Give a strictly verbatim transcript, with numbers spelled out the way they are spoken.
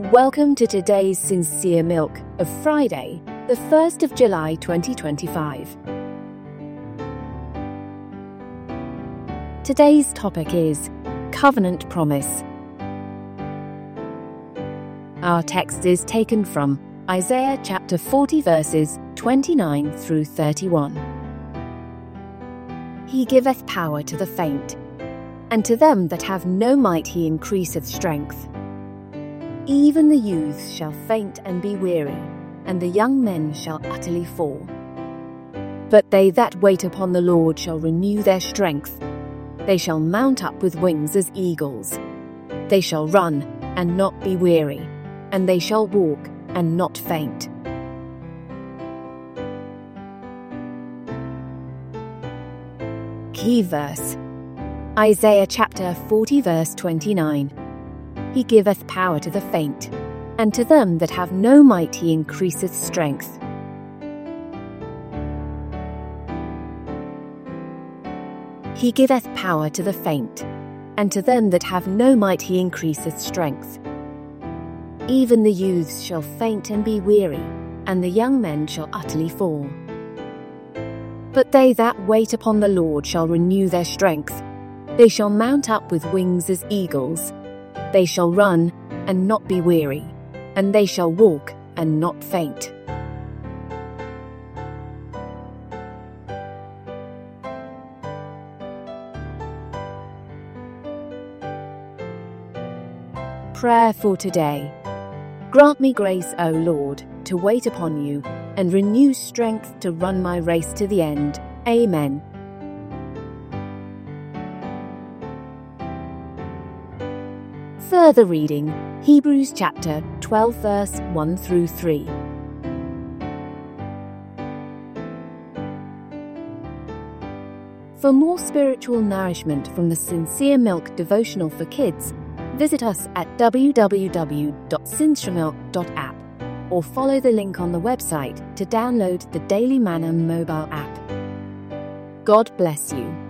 Welcome to today's Sincere Milk of Friday, the first of July twenty twenty-five. Today's topic is Covenant Promise. Our text is taken from Isaiah chapter forty verses twenty-nine through thirty-one. He giveth power to the faint, and to them that have no might he increaseth strength. Even the youths shall faint and be weary, and the young men shall utterly fall. But they that wait upon the Lord shall renew their strength. They shall mount up with wings as eagles. They shall run and not be weary, and they shall walk and not faint. Key verse: Isaiah chapter forty verse twenty-nine. He giveth power to the faint, and to them that have no might he increaseth strength. He giveth power to the faint, and to them that have no might he increaseth strength. Even the youths shall faint and be weary, and the young men shall utterly fall. But they that wait upon the Lord shall renew their strength. They shall mount up with wings as eagles. They shall run and not be weary, and they shall walk and not faint. Prayer for today. Grant me grace, O Lord, to wait upon you, and renew strength to run my race to the end. Amen. Further reading, Hebrews chapter twelve verse one through three. For more spiritual nourishment from the Sincere Milk devotional for kids, visit us at w w w dot sincere milk dot app or follow the link on the website to download the Daily Manna mobile app. God bless you.